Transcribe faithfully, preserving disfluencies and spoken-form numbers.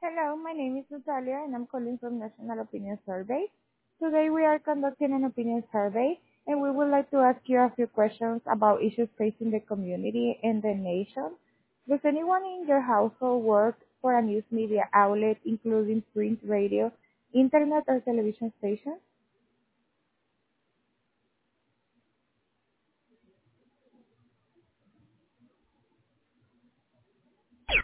Hello, my name is Natalia and I'm calling from National Opinion Survey. Today we are conducting an opinion survey and we would like to ask you a few questions about issues facing the community and the nation. Does anyone in your household work for a news media outlet including print, radio, internet or television station?